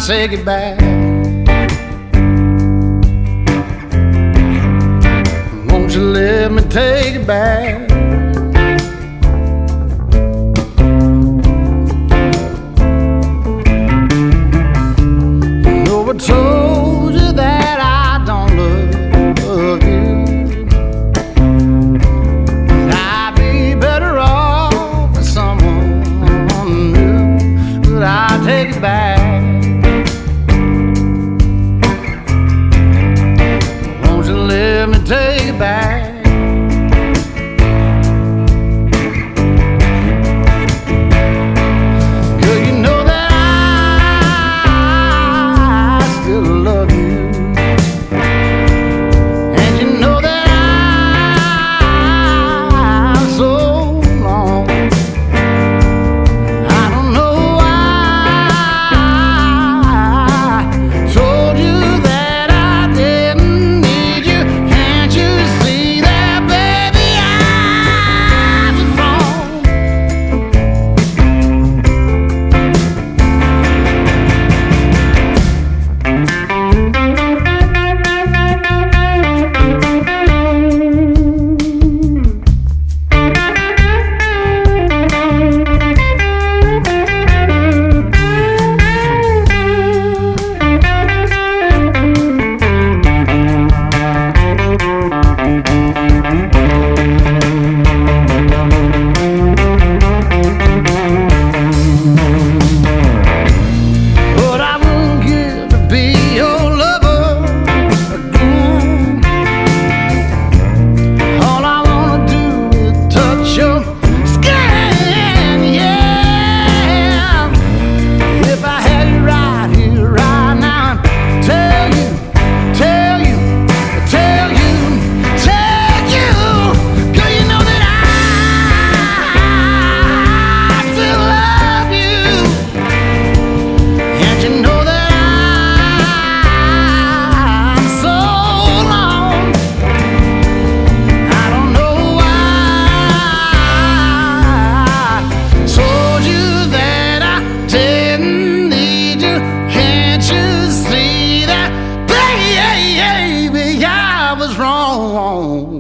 say goodbye. Won't you let me take it back? No, I told you that I don't love you. I'd be better off with someone new, but I'll take it back. Won't you let me take it back? Wrong.